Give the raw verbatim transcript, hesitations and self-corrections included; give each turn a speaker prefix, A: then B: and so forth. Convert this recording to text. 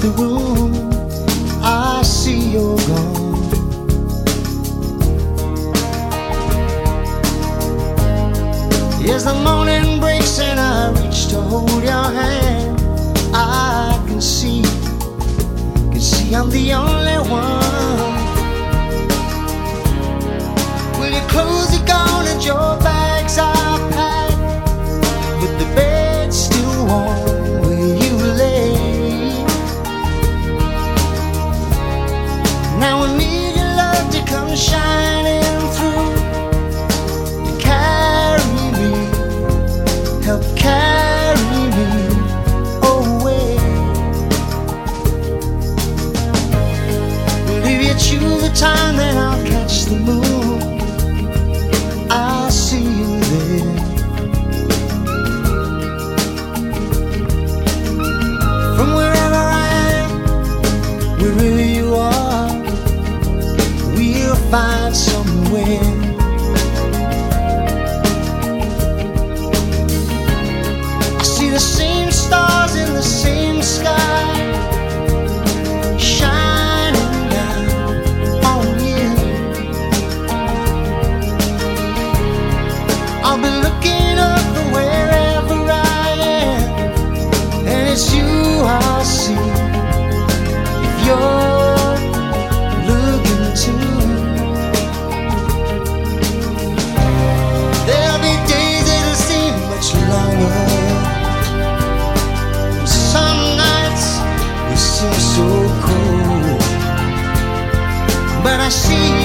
A: the room, I see you're gone. As the morning breaks and I reach to hold your hand, I can see, can see I'm the only one. Well, your clothes are gone and your bags are packed, but the bed's still warm where you lay. Now I need your love to come shining through, to carry me, help carry me away. Well, if you choose the time, then I'll catch the moon, I'll see you there. From wherever I am, wherever you are, we'll find somewhere. I see the same stars in the same sky, shining down on you. I'll be looking up from wherever I am, and it's you I'll see if you're looking too. There'll be days that'll seem much longer, some nights will seem so cold, but I see